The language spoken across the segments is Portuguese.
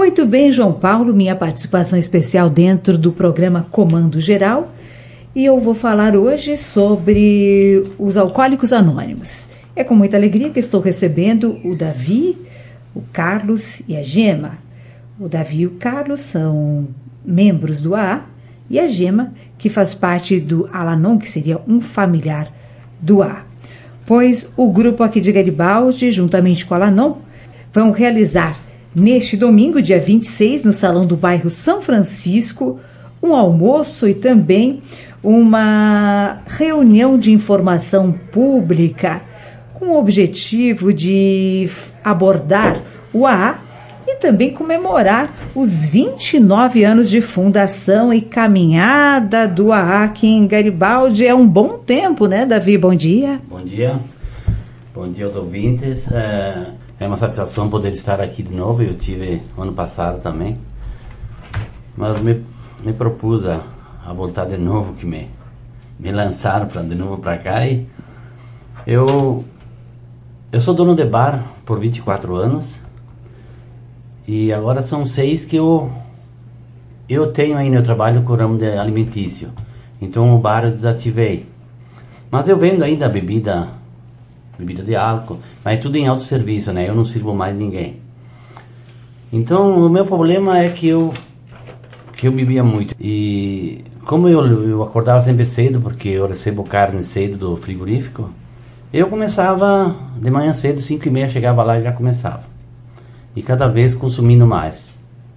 Muito bem, João Paulo, minha participação especial dentro do programa Comando Geral. E eu vou falar hoje sobre os Alcoólicos Anônimos. É com muita alegria que estou recebendo o Davi, o Carlos e a Gema. O Davi e o Carlos são membros do AA e a Gema, que faz parte do Al-Anon, que seria um familiar do AA. Pois o grupo aqui de Garibaldi, juntamente com o Al-Anon, vão realizar neste domingo, dia 26, no Salão do Bairro São Francisco, um almoço e também uma reunião de informação pública com o objetivo de abordar o AA e também comemorar os 29 anos de fundação e caminhada do AA aqui em Garibaldi. É um bom tempo, né, Davi? Bom dia. Bom dia. Bom dia aos ouvintes. É uma satisfação poder estar aqui de novo. Eu tive ano passado também. Mas me propus a voltar de novo, que me lançaram de novo para cá. E eu sou dono de bar por 24 anos. E agora são 6 que eu tenho ainda, eu trabalho com o ramo de alimentício. Então o bar eu desativei. Mas eu vendo ainda bebida de álcool, mas tudo em autosserviço, né? Eu não sirvo mais ninguém. Então o meu problema é que eu bebia muito. E como eu acordava sempre cedo, porque eu recebo carne cedo do frigorífico, eu começava de manhã cedo, 5h30, chegava lá e já começava. E cada vez consumindo mais.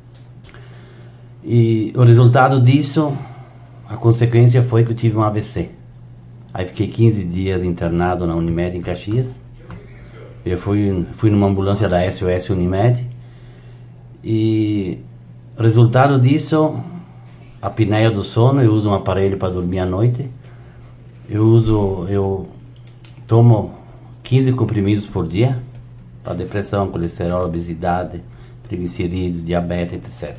E o resultado disso, a consequência foi que eu tive um AVC. Aí fiquei 15 dias internado na Unimed em Caxias. Eu fui numa ambulância da SOS Unimed. E o resultado disso, a apneia do sono, eu uso um aparelho para dormir à noite. Eu tomo 15 comprimidos por dia, para depressão, colesterol, obesidade, triglicerídeos, diabetes, etc.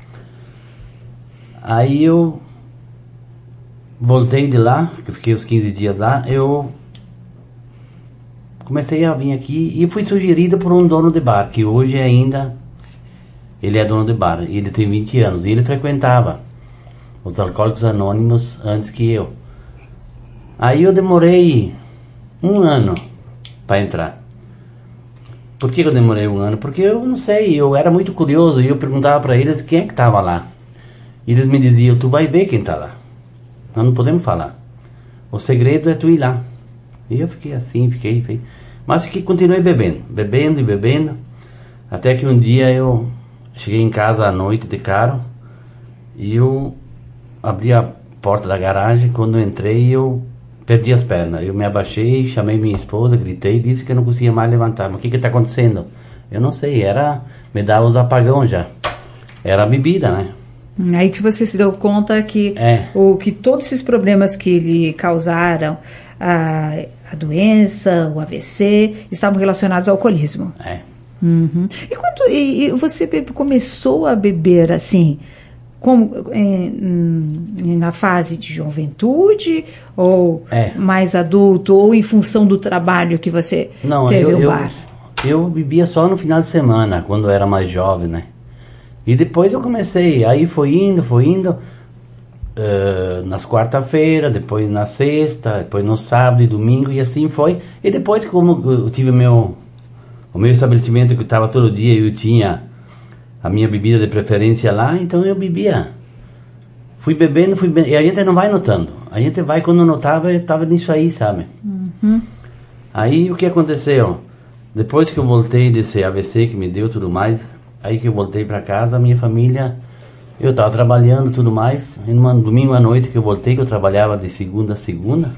Aí eu voltei de lá, que eu fiquei os 15 dias lá, eu comecei a vir aqui e fui sugerido por um dono de bar, que hoje ainda, ele é dono de bar, ele tem 20 anos, e ele frequentava os Alcoólicos Anônimos antes que eu. Aí eu demorei 1 ano para entrar. Por que eu demorei 1 ano? Porque eu não sei, eu era muito curioso e eu perguntava para eles quem é que estava lá. E eles me diziam, tu vai ver quem está lá. Nós não podemos falar. O segredo é tu ir lá. E eu fiquei assim, fiquei. Mas continuei bebendo. Até que um dia eu cheguei em casa à noite de carro. E eu abri a porta da garagem. Quando eu entrei, eu perdi as pernas. Eu me abaixei, chamei minha esposa, gritei e disse que eu não conseguia mais levantar. Mas o que está acontecendo? Eu não sei, me dava os apagão já. Era a bebida, né? Aí que você se deu conta que, que todos esses problemas que lhe causaram a doença, o AVC, estavam relacionados ao alcoolismo. Uhum. E você começou a beber assim, na fase de juventude, ou mais adulto, ou em função do trabalho que você teve no bar? Eu bebia só no final de semana, quando eu era mais jovem, né? E depois eu comecei, aí foi indo, nas quarta-feira, depois na sexta, depois no sábado e domingo, e assim foi. E depois, como eu tive o meu estabelecimento que eu estava todo dia, eu tinha a minha bebida de preferência lá, então eu bebia. Fui bebendo, e a gente não vai notando. A gente vai, quando notava, eu estava nisso aí, sabe? Uhum. Aí o que aconteceu? Depois que eu voltei desse AVC que me deu tudo mais, aí que eu voltei para casa, a minha família, eu estava trabalhando tudo mais, e num domingo à noite que eu voltei, que eu trabalhava de segunda a segunda,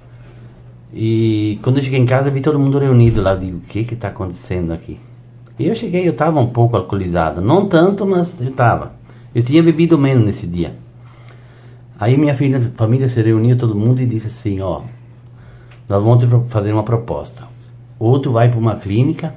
e quando eu cheguei em casa eu vi todo mundo reunido lá, eu digo, o que está acontecendo aqui? E eu cheguei, eu estava um pouco alcoolizado, não tanto, mas eu estava. Eu tinha bebido menos nesse dia. Aí minha família se reuniu, todo mundo, e disse assim, nós vamos fazer uma proposta. Ou tu vai para uma clínica,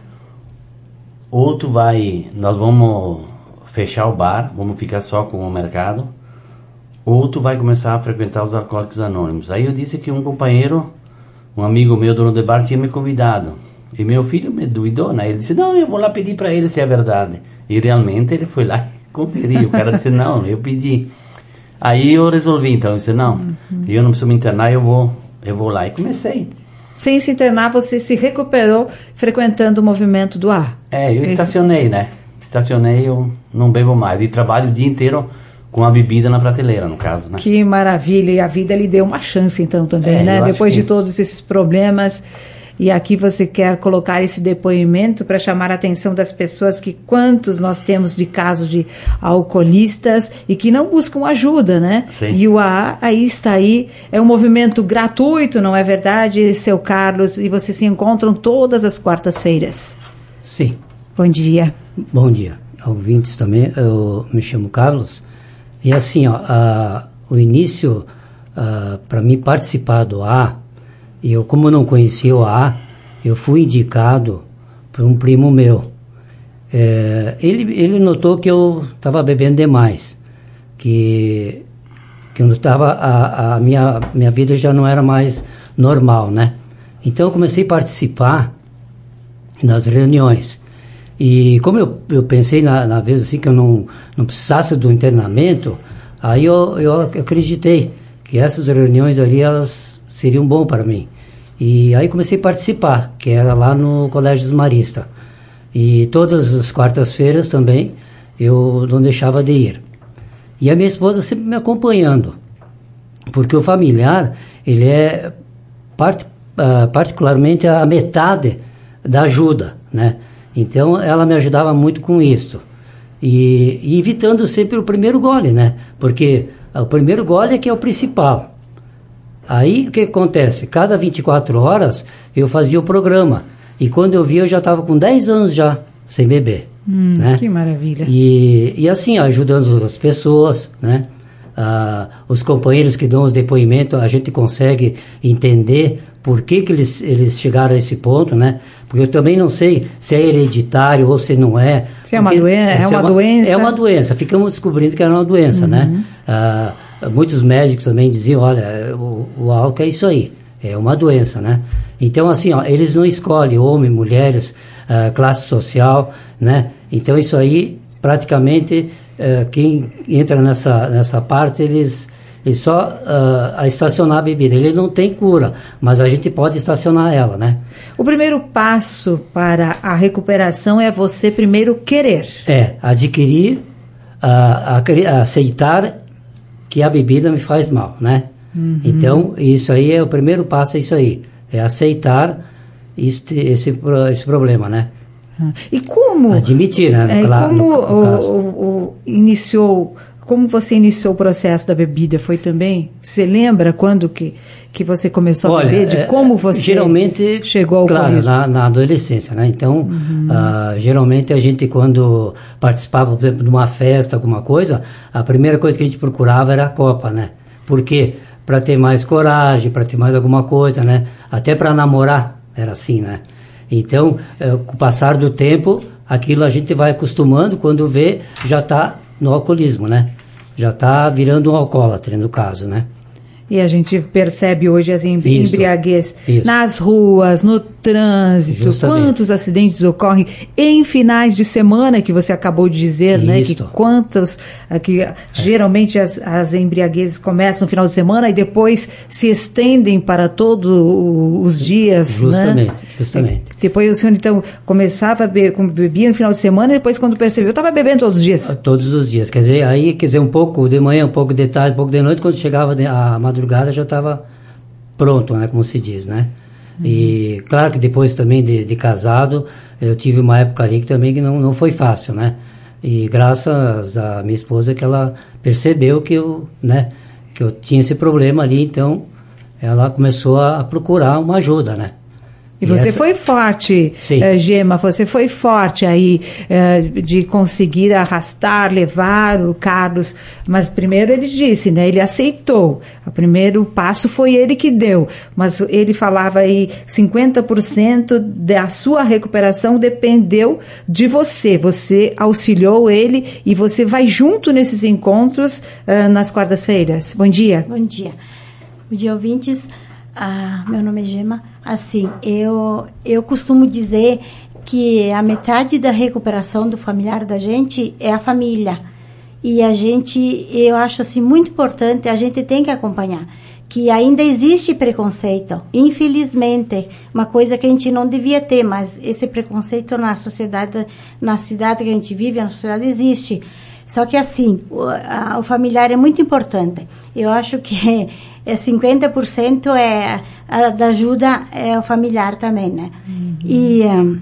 ou nós vamos fechar o bar, vamos ficar só com o mercado, ou tu vai começar a frequentar os Alcoólicos Anônimos. Aí eu disse que um companheiro, um amigo meu, dono de bar, tinha me convidado. E meu filho me duvidou, né? Ele disse, não, eu vou lá pedir para ele se é verdade. E realmente ele foi lá e conferiu. O cara disse, não, eu pedi. Aí eu resolvi, então, eu disse, não, eu não preciso me internar, eu vou lá. E comecei. Sem se internar, você se recuperou frequentando o movimento do ar. Eu estacionei, né? Estacionei, eu não bebo mais. E trabalho o dia inteiro com a bebida na prateleira, no caso, né? Que maravilha. E a vida lhe deu uma chance, então, também, né? Depois de todos esses problemas. E aqui você quer colocar esse depoimento para chamar a atenção das pessoas, que quantos nós temos de casos de alcoolistas e que não buscam ajuda, né? Sim. E o AA aí está aí, é um movimento gratuito, não é verdade, seu Carlos? E vocês se encontram todas as quartas-feiras. Sim. Bom dia. Bom dia. Ouvintes também, eu me chamo Carlos. E assim, o início, para mim participar do AA, eu, como não conhecia o AA, eu fui indicado por um primo meu. Ele notou que eu estava bebendo demais, que eu estava, a minha vida já não era mais normal, né? Então eu comecei a participar das reuniões. E como eu pensei na vez assim que eu não precisasse do internamento, aí eu acreditei que essas reuniões ali, elas seriam bom para mim. E aí comecei a participar, que era lá no Colégio Marista. E todas as quartas-feiras também eu não deixava de ir. E a minha esposa sempre me acompanhando, porque o familiar, ele é particularmente a metade da ajuda, né? Então ela me ajudava muito com isso. E evitando sempre o primeiro gole, né? Porque o primeiro gole é que é o principal. Aí o que acontece? Cada 24 horas eu fazia o programa. E quando eu vi, eu já estava com 10 anos já sem beber. Né? Que maravilha. E assim, ajudando as pessoas, né? Os companheiros que dão os depoimentos, a gente consegue entender por que eles chegaram a esse ponto, né? Porque eu também não sei se é hereditário ou se não é. Se é uma doença. É uma doença. Ficamos descobrindo que era uma doença, né? Muitos médicos também diziam, olha, o álcool é isso aí, é uma doença, né? Então, assim, eles não escolhem homem, mulheres, classe social, né? Então, isso aí, praticamente, quem entra nessa parte, eles só a estacionar a bebida. Ele não tem cura, mas a gente pode estacionar ela, né? O primeiro passo para a recuperação é você primeiro querer. Adquirir, aceitar que a bebida me faz mal, né? Então, isso aí é o primeiro passo, é isso aí. É aceitar esse problema, né? E como... Admitir, né? Como como você iniciou o processo da bebida? Foi também... Você lembra quando que você começou a beber? De como você geralmente, chegou ao alcoolismo? Claro, na adolescência, né? Então, geralmente a gente, quando participava, por exemplo, de uma festa, alguma coisa, a primeira coisa que a gente procurava era a copa, né? Por quê? Para ter mais coragem, para ter mais alguma coisa, né? Até para namorar, era assim, né? Então, com o passar do tempo, aquilo a gente vai acostumando, quando vê, já está no alcoolismo, né? Já está virando um alcoólatra, no caso, né? E a gente percebe hoje as embriaguez nas ruas, no trânsito. Justamente. Quantos acidentes ocorrem em finais de semana, que você acabou de dizer, né? Que geralmente as embriaguezes começam no final de semana e depois se estendem para todos os dias, justamente, né? Justamente. Depois o senhor, então, começava a bebia no final de semana e depois, quando percebeu, estava bebendo todos os dias. Todos os dias. Quer dizer, um pouco de manhã, um pouco de tarde, um pouco de noite, quando chegava a madrugada já estava pronto, né, como se diz, né? E claro que depois também de casado, eu tive uma época ali que também não foi fácil, né? E graças à minha esposa que ela percebeu que eu tinha esse problema ali, então ela começou a procurar uma ajuda, né? E você foi forte, Gema, você foi forte aí de conseguir arrastar, levar o Carlos, mas primeiro ele disse, né, ele aceitou, o primeiro passo foi ele que deu, mas ele falava aí 50% da sua recuperação dependeu de você auxiliou ele e você vai junto nesses encontros nas quartas-feiras. Bom dia. Bom dia. Bom dia, ouvintes. Meu nome é Gema. Assim, eu costumo dizer que a metade da recuperação do familiar da gente é a família. E eu acho assim muito importante, a gente tem que acompanhar, que ainda existe preconceito, infelizmente, uma coisa que a gente não devia ter, mas esse preconceito na sociedade, na cidade que a gente vive, na sociedade existe. Só que assim, o familiar é muito importante. Eu acho que 50% da ajuda é o familiar também, né? Uhum. E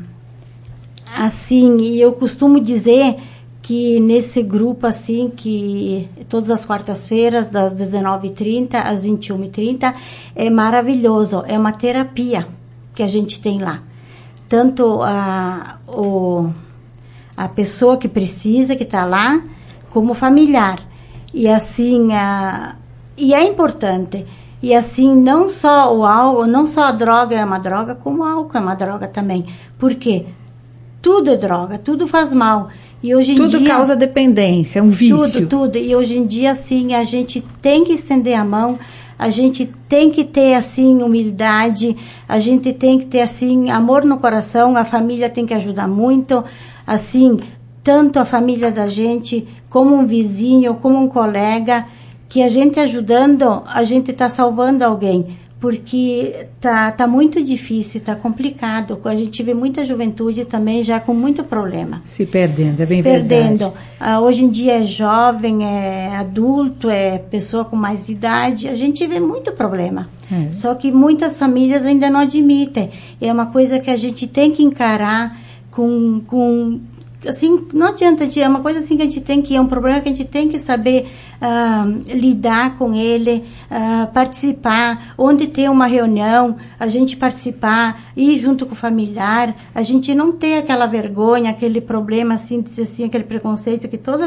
assim, eu costumo dizer que nesse grupo, assim, que todas as quartas-feiras, das 19h30 às 21h30, é maravilhoso. É uma terapia que a gente tem lá. Tanto a pessoa que precisa, que está lá, como o familiar. E assim, e é importante. E assim, não só o álcool, não só a droga é uma droga, como o álcool é uma droga também. Por quê? Tudo é droga, tudo faz mal. E hoje em tudo dia, causa dependência, um vício. Tudo. E hoje em dia, assim, a gente tem que estender a mão, a gente tem que ter, assim, humildade, a gente tem que ter, assim, amor no coração, a família tem que ajudar muito, assim, tanto a família da gente, como um vizinho, como um colega, que a gente ajudando, a gente está salvando alguém. Porque tá muito difícil, tá complicado. A gente vê muita juventude também já com muito problema. Se perdendo, é bem verdade. Hoje em dia é jovem, é adulto, é pessoa com mais idade. A gente vê muito problema. Só que muitas famílias ainda não admitem. É uma coisa que a gente tem que encarar com assim, não adianta, é uma coisa assim que a gente tem que, é um problema que a gente tem que saber lidar com ele, participar, onde tem uma reunião, a gente participar, ir junto com o familiar, a gente não ter aquela vergonha, aquele problema, assim, dizer assim, aquele preconceito que toda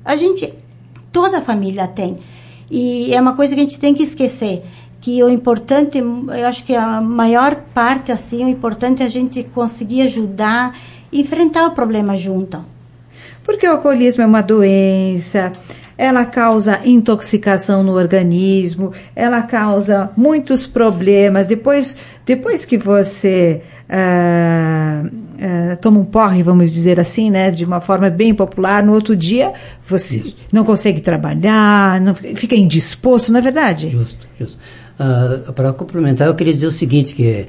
a família tem. E é uma coisa que a gente tem que esquecer, que o importante, eu acho que a maior parte, assim, o importante é a gente conseguir ajudar, enfrentar o problema junto. Porque o alcoolismo é uma doença, ela causa intoxicação no organismo, ela causa muitos problemas. Depois que você toma um porre, vamos dizer assim, né, de uma forma bem popular, no outro dia você não consegue trabalhar, fica indisposto, não é verdade? Justo. Para complementar, eu queria dizer o seguinte, que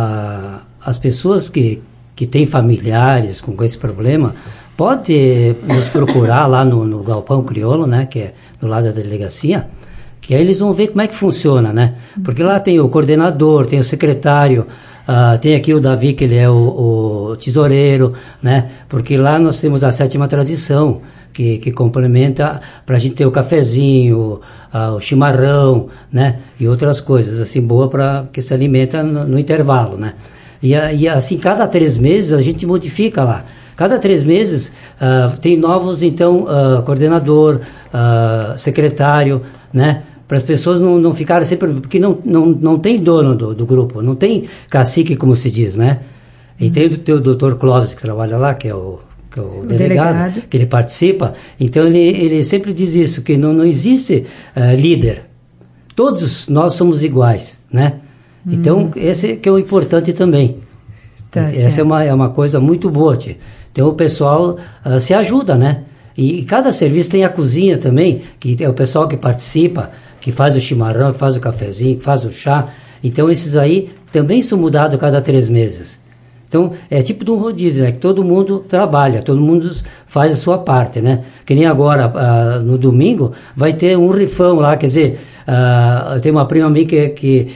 as pessoas que têm familiares com esse problema, pode nos procurar lá no Galpão Crioulo, né, que é do lado da delegacia, que aí eles vão ver como é que funciona, né? Porque lá tem o coordenador, tem o secretário, tem aqui o Davi, que ele é o tesoureiro, né? Porque lá nós temos a 7ª tradição, que complementa para a gente ter o cafezinho, o chimarrão, né? E outras coisas, assim, boa para que se alimenta no intervalo, né? E assim, cada 3 meses a gente modifica lá. Cada 3 meses tem novos, então, coordenador, secretário, né? Para as pessoas não ficarem sempre... Porque não tem dono do grupo, não tem cacique, como se diz, né? E tem o Dr. Clóvis, que trabalha lá, que é o delegado, que ele participa. Então, ele sempre diz isso, que não existe líder. Todos nós somos iguais, né? Então, esse que é o importante também. Essa é uma coisa muito boa, tia. Então, o pessoal se ajuda, né? E cada serviço tem a cozinha também, que é o pessoal que participa, que faz o chimarrão, que faz o cafezinho, que faz o chá. Então, esses aí também são mudados a cada 3 meses. Então, é tipo de um rodízio, né? Que todo mundo trabalha, todo mundo faz a sua parte, né? Que nem agora, no domingo, vai ter um rifão lá, quer dizer, tem uma prima minha que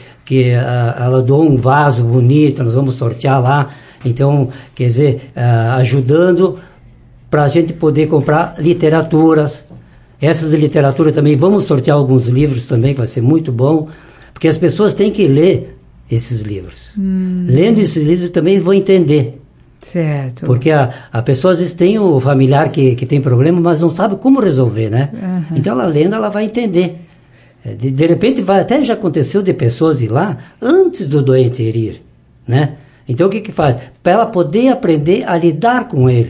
ela doou um vaso bonito, nós vamos sortear lá, então, quer dizer, ajudando para a gente poder comprar literaturas. Essas literaturas também, vamos sortear alguns livros também, que vai ser muito bom, porque as pessoas têm que ler esses livros. Lendo esses livros também vão entender. Certo. Porque a pessoa às vezes tem o familiar que tem problema, mas não sabe como resolver, né? Uhum. Então, ela lendo, ela vai entender. De repente, até já aconteceu de pessoas ir lá antes do doente ir, né? Então, o que faz? Para ela poder aprender a lidar com ele,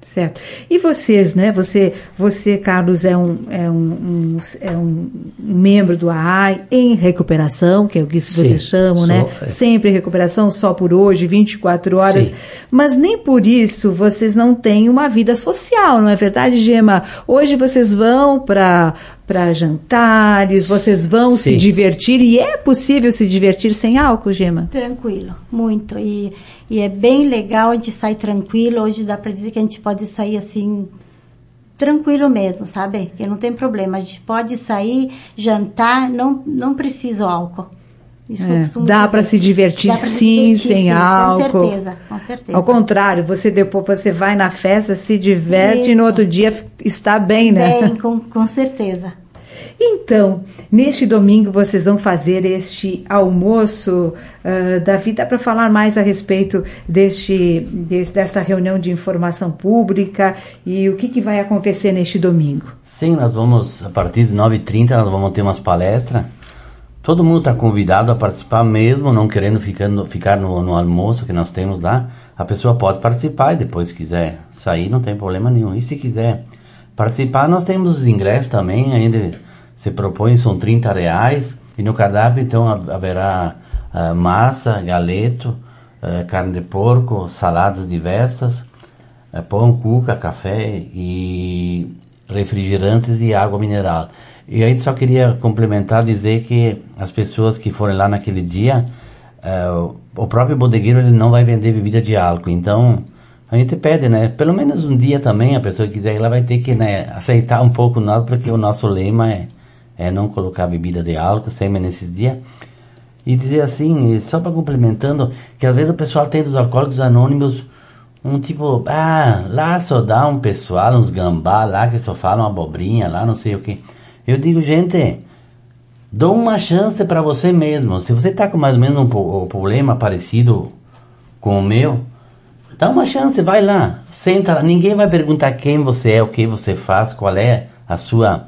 Certo. E vocês, né? Você, Carlos, é um membro do AA em recuperação, que é o que vocês chamam, né? Sempre em recuperação, só por hoje, 24 horas. Sim. Mas nem por isso vocês não têm uma vida social, não é verdade, Gema? Hoje vocês vão para jantares, vocês vão se divertir, e é possível se divertir sem álcool, Gema? Tranquilo, muito. E é bem legal de sair tranquilo. Hoje dá para dizer que a gente pode sair assim, tranquilo mesmo, sabe? Que não tem problema. A gente pode sair, jantar, não precisa o álcool. Isso que eu costumo dá dizer. para se divertir sem álcool. Com certeza. Ao contrário, depois você vai na festa, se diverte e no outro dia está bem, né? Bem, com certeza. Então, neste domingo vocês vão fazer este almoço. Davi, dá para falar mais a respeito desta reunião de informação pública e o que vai acontecer neste domingo? Sim, nós vamos, a partir de 9h30, nós vamos ter umas palestras. Todo mundo está convidado a participar, mesmo não querendo ficar no almoço que nós temos lá. A pessoa pode participar e depois, se quiser sair, não tem problema nenhum. E se quiser participar, nós temos os ingressos também, ainda se propõe, são R$30. E no cardápio, então, haverá massa, galeto, carne de porco, saladas diversas, pão, cuca, café e refrigerantes e água mineral. E aí só queria complementar, dizer que as pessoas que forem lá naquele dia, o próprio bodegueiro ele não vai vender bebida de álcool. Então, a gente pede, né? Pelo menos um dia também, a pessoa que quiser ir lá vai ter que, né, aceitar um pouco nós, porque o nosso lema é não colocar bebida de álcool sempre nesses dias. E dizer assim, só para complementando, que às vezes o pessoal tem dos Alcoólicos Anônimos um tipo, lá só dá um pessoal, uns gambá lá que só falam abobrinha lá, não sei o que. Eu digo, gente, dou uma chance para você mesmo. Se você está com mais ou menos um problema parecido com o meu, dá uma chance, vai lá, senta lá. Ninguém vai perguntar quem você é, o que você faz, qual é a sua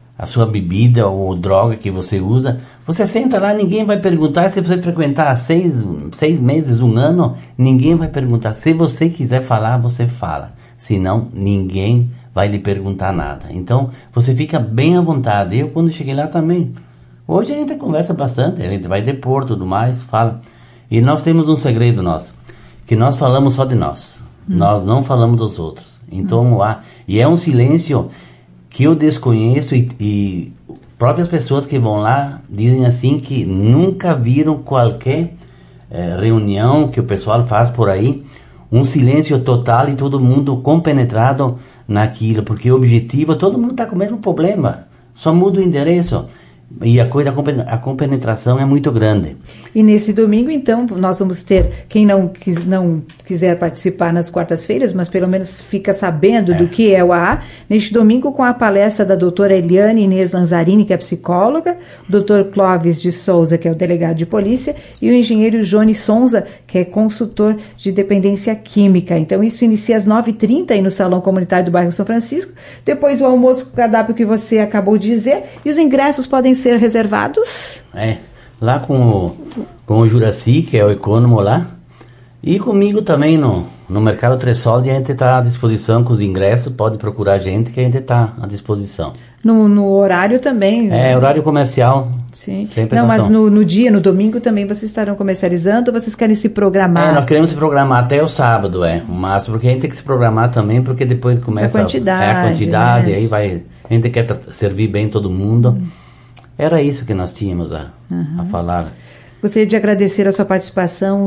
bebida ou droga que você usa. Você senta lá, ninguém vai perguntar. Se você frequentar 6 meses, 1 ano, ninguém vai perguntar. Se você quiser falar, você fala. Senão, ninguém vai lhe perguntar nada. Então, você fica bem à vontade. Eu, quando cheguei lá também, hoje a gente conversa bastante, a gente vai depor, tudo mais, fala. E nós temos um segredo nosso, que nós falamos só de nós. Nós não falamos dos outros. Então, e é um silêncio que eu desconheço e próprias pessoas que vão lá dizem assim que nunca viram qualquer reunião que o pessoal faz por aí, um silêncio total e todo mundo compenetrado naquilo, porque o objetivo, todo mundo está com o mesmo problema, só muda o endereço. E a compenetração é muito grande. E nesse domingo, então, nós vamos ter, quem não quiser participar nas quartas-feiras, mas pelo menos fica sabendo do que é o AA, neste domingo com a palestra da doutora Eliane Inês Lanzarini, que é psicóloga, o doutor Clóvis de Souza, que é o delegado de polícia, e o engenheiro Johnny Sonza, que é consultor de dependência química. Então, isso inicia às 9h30 aí no Salão Comunitário do Bairro São Francisco, depois o almoço com o cardápio que você acabou de dizer, e os ingressos podem ser reservados? Lá com o Juraci, que é o econômico lá, e comigo também no Mercado Tresol, a gente está à disposição com os ingressos, pode procurar a gente que a gente está à disposição. No horário também? Horário comercial. Sim. Não, mas no dia, no domingo também vocês estarão comercializando ou vocês querem se programar? Nós queremos se programar até o sábado, o máximo, porque a gente tem que se programar também, porque depois começa a quantidade, né? Aí a gente quer servir bem todo mundo. Era isso que nós tínhamos a falar. Gostaria de agradecer a sua participação,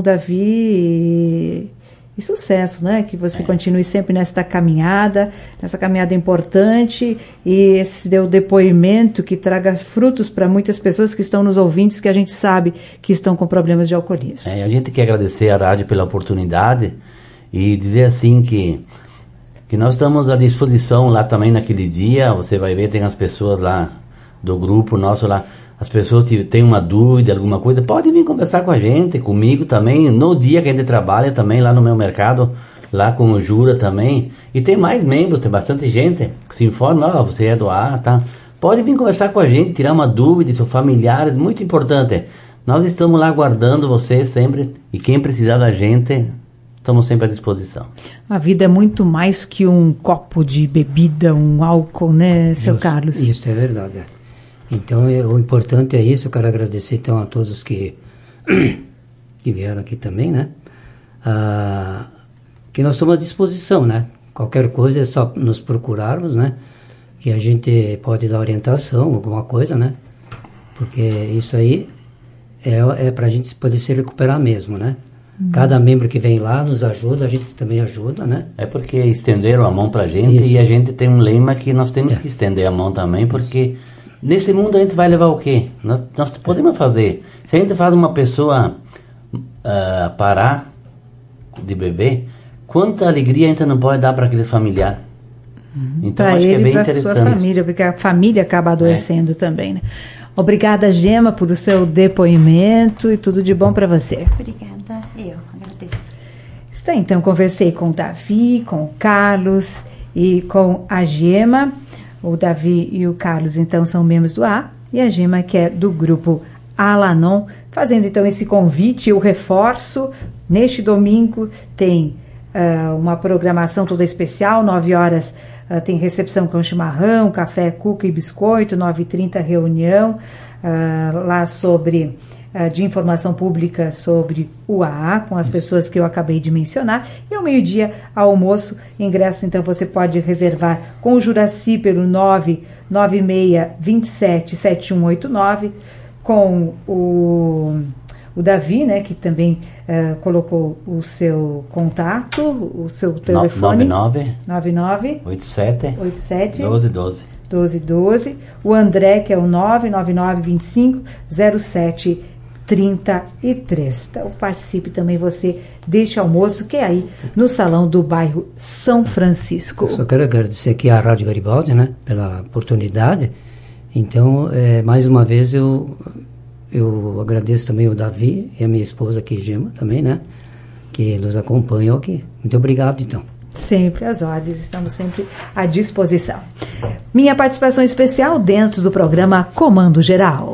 Davi, e sucesso, né? Que você continue sempre nessa caminhada importante, e esse deu depoimento que traga frutos para muitas pessoas que estão nos ouvintes, que a gente sabe que estão com problemas de alcoolismo. A gente quer agradecer à rádio pela oportunidade e dizer assim que nós estamos à disposição lá também naquele dia. Você vai ver, tem as pessoas lá do grupo nosso lá, as pessoas têm uma dúvida, alguma coisa, pode vir conversar com a gente, comigo também, no dia que a gente trabalha também lá no meu mercado, lá com o Jura também, e tem mais membros, tem bastante gente que se informa, você é do AA, tá? Pode vir conversar com a gente, tirar uma dúvida, seus familiares, muito importante, nós estamos lá aguardando vocês sempre, e quem precisar da gente, estamos sempre à disposição. A vida é muito mais que um copo de bebida, um álcool, né, seu Carlos? Isso é verdade. Então, o importante é isso. Eu quero agradecer, então, a todos que vieram aqui também, né? Que nós estamos à disposição, né? Qualquer coisa é só nos procurarmos, né? Que a gente pode dar orientação, alguma coisa, né? Porque isso aí é para a gente poder se recuperar mesmo, né? Cada membro que vem lá nos ajuda, a gente também ajuda, né? É porque estenderam a mão pra gente. Isso. E a gente tem um lema que nós temos que estender a mão também, porque nesse mundo a gente vai levar o quê? Nós podemos fazer. Se a gente faz uma pessoa parar de beber, quanta alegria a gente não pode dar para aqueles familiares. Então pra acho ele, que é bem pra interessante. Sua família, porque a família acaba adoecendo também, né? Obrigada, Gema, por o seu depoimento e tudo de bom para você. Obrigada, eu agradeço. Então, conversei com o Davi, com o Carlos e com a Gema. O Davi e o Carlos, então, são membros do A, e a Gema, que é do grupo Alanon, fazendo, então, esse convite. Eu reforço, neste domingo tem uma programação toda especial, 9 horas tem recepção com chimarrão, café, cuca e biscoito, 9h30 reunião lá sobre de informação pública sobre o AA, com as pessoas que eu acabei de mencionar, e ao meio-dia almoço, ingresso, então você pode reservar com o Juraci pelo 996277189, com o Davi, né, que também colocou o seu contato, o seu telefone. 99 87 1212. O André, que é o 999250733. Então, participe também você deste almoço, que é aí no Salão do Bairro São Francisco. Eu só quero agradecer aqui à Rádio Garibaldi, né, pela oportunidade. Então, mais uma vez, eu agradeço também o Davi e a minha esposa aqui, Gema, também, né? Que nos acompanham aqui. Muito obrigado, então. Sempre às ordens, estamos sempre à disposição. Minha participação especial dentro do programa Comando Geral.